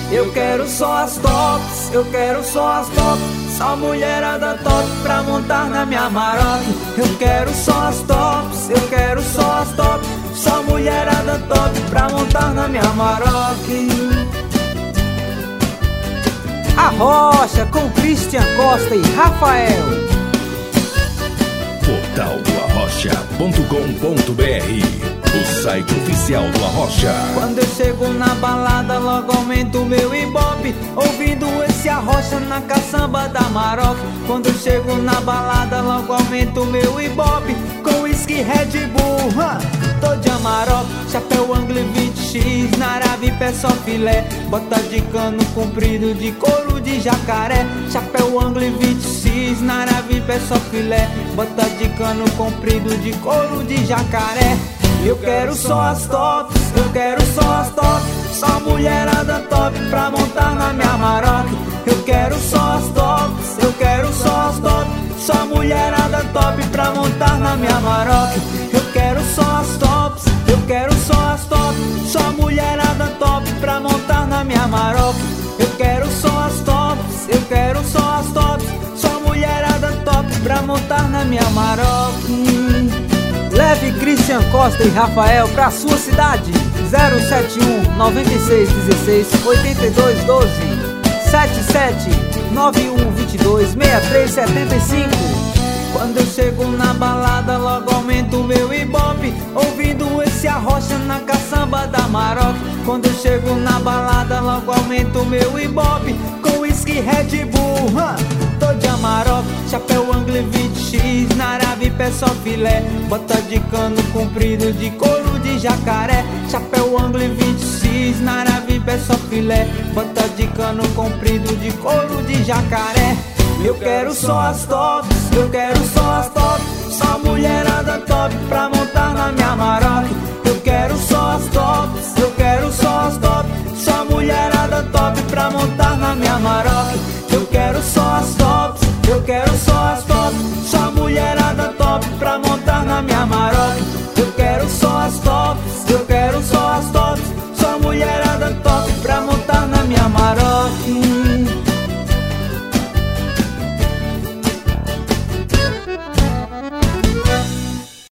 Eu quero só as tops, eu quero só as tops, só mulherada top pra montar na minha Maroc. Eu quero só as tops, eu quero só as tops, só mulherada top pra montar na minha Maroc. A Rocha com Christian Costa e Rafael. Portal do Arrocha.com.br, o site oficial do Arrocha. Quando eu chego na balada, logo aumento o meu ibope, ouvindo esse Arrocha na caçamba da Maroc. Quando eu chego na balada, logo aumento o meu ibope, com whisky Red Bull, tô de Amarok, chapéu Angle 20x, na Arave pé só filé, bota de cano comprido de couro de jacaré. Chapéu Angle 20x, na Arave pé só filé, bota de cano comprido de couro de jacaré. Eu quero só as tops, eu quero só as tops, só mulherada top pra montar na minha Maroc. Eu quero só as tops, eu quero só as tops, só mulherada top pra montar na minha Maroc. Eu quero só as tops, eu quero só as tops, só mulherada top pra montar na minha Maroc. Eu quero só as tops, eu quero só as tops, só mulherada top pra montar na minha Maroc. Leve Christian Costa e Rafael pra sua cidade. 071 96 16 82 12 77 91 22 63 75. Quando eu chego na balada, logo aumento o meu ibope, ouvindo esse Arrocha na caçamba da Maroc. Quando eu chego na balada, logo aumento o meu ibope, com whisky Red Bull, tô de Amarok, chapéu Angle 20x, na Arave pé só filé, bota de cano comprido de couro de jacaré. Chapéu Angle 20x, na Arave pé só filé, bota de cano comprido de couro de jacaré. Eu quero só as tops, eu quero só as tops, só mulherada top pra montar na minha Maroc. Eu quero só as tops, eu quero só as tops, só mulherada top pra montar na minha Maroc.